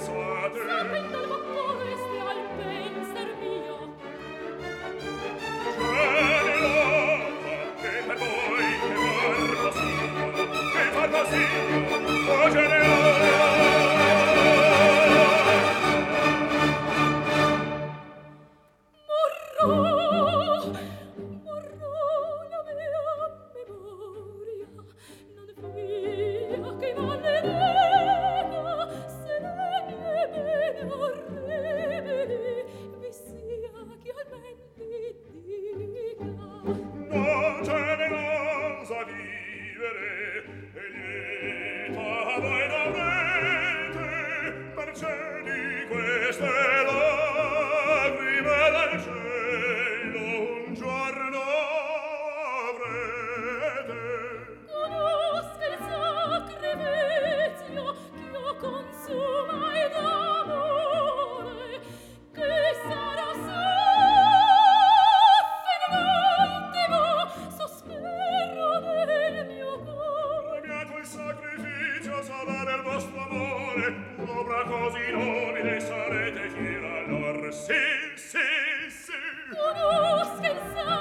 pensate? Sapendo il vapore ste al penser mio. Generosa, che per voi che far così, oh generosa. Morrò, la mia memoria non via che maledetta se le mie bene orribili vi sia che almen li dica. Non generosa vivere e lieta voi dovrete mercé di queste lagrime dal cielo un giorno avrete. Conosca il sacrificio ch'io consumai d'amore, che sarà fin l'ultimo sospiro del mio cor. Premiato il sacrificio sarà del vostro amore, un'opera così nobile sarete fiera allor. Sì, sì, sì. Conosca il